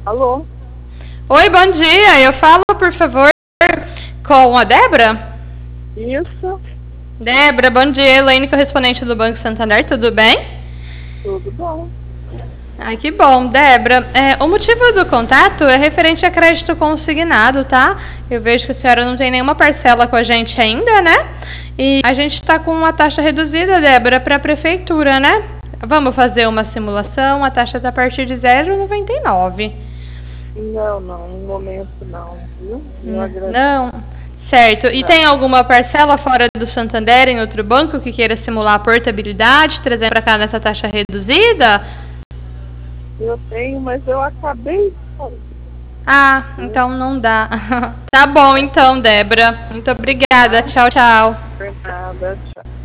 Alô? Oi, bom dia. Eu falo, por favor, com a Débora? Isso, Débora, bom dia. Elaine, correspondente do Banco Santander, tudo bem? tudo bom. Ai, que bom, Débora. O motivo do contato é referente a crédito consignado, tá? Eu vejo que a senhora não tem nenhuma parcela com a gente ainda, né? E a gente está com uma taxa reduzida, Débora, para a prefeitura, né? Vamos fazer uma simulação, a taxa está a partir de 0,99. Não, no momento não, viu? Eu agradeço. Não, certo. E tem alguma parcela fora do Santander em outro banco que queira simular a portabilidade, trazer para cá nessa taxa reduzida? Eu tenho, mas eu acabei de sair. Ah, então não dá. Tá bom então, Débora. Muito obrigada. Tchau, tchau. Por nada, tchau.